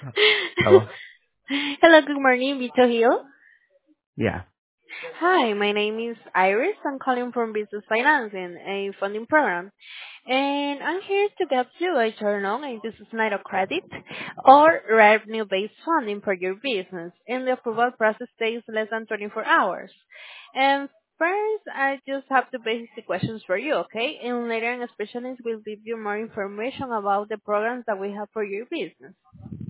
Hello? Hello, good morning, Vito Hill. Yeah. Hi, my name is Iris. I'm calling from Business Financing, a funding program. And I'm here to get you a turn on a business line of credit or revenue-based funding for your business. And the approval process takes less than 24 hours. And first, I just have the basic questions for you, okay? And later, a specialist will give you more information about the programs that we have for your business.